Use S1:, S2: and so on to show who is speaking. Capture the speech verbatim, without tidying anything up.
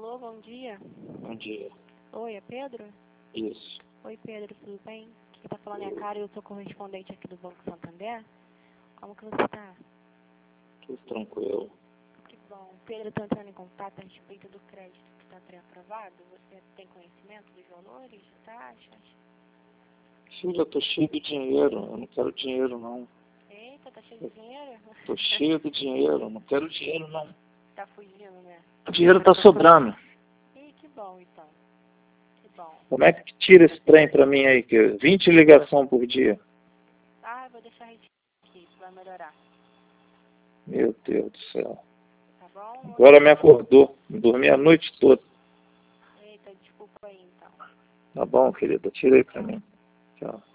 S1: Alô, bom dia.
S2: Bom dia.
S1: Oi, é Pedro?
S2: Isso.
S1: Oi, Pedro, tudo bem? Quem tá falando é a Cara, eu sou correspondente aqui do Banco Santander. Como que você tá?
S2: Tudo tranquilo.
S1: Que bom. Pedro, tô entrando em contato a respeito do crédito que está pré-aprovado. Você tem conhecimento dos valores, de taxas?
S2: Filha, eu tô cheio de dinheiro. Eu não quero dinheiro, não.
S1: Eita, tá cheio de dinheiro?
S2: Tô cheio de dinheiro. Eu não quero dinheiro, não.
S1: Tá fugindo, né?
S2: O dinheiro tá sobrando.
S1: Ih, que bom, então. Que bom.
S2: Como é que tira esse trem pra mim aí? Que vinte ligação por dia.
S1: Ah, eu vou deixar aqui, isso vai melhorar.
S2: Meu Deus do céu.
S1: Tá bom?
S2: Agora me acordou. Dormi a noite toda.
S1: Eita, desculpa aí, então.
S2: Tá bom, querida. Tira aí pra mim. Tchau.